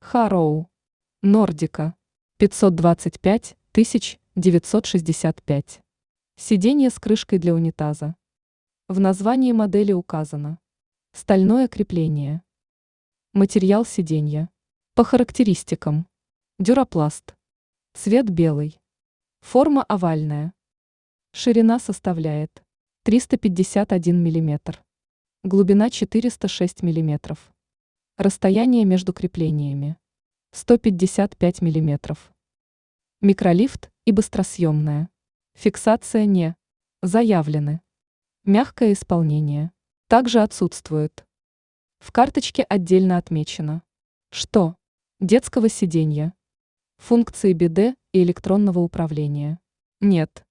Хароу. Нордика. 525 965. Сиденье с крышкой для унитаза. В названии модели указано. Стальное крепление. Материал сиденья. По характеристикам. Дюрапласт. Цвет белый. Форма овальная. Ширина составляет 351 мм. Глубина 406 мм. Расстояние между креплениями 155 мм. Микролифт и быстросъемная. Фиксация не заявлены. Мягкое исполнение также отсутствует. В карточке отдельно отмечено, что детского сиденья, функции биде и электронного управления нет.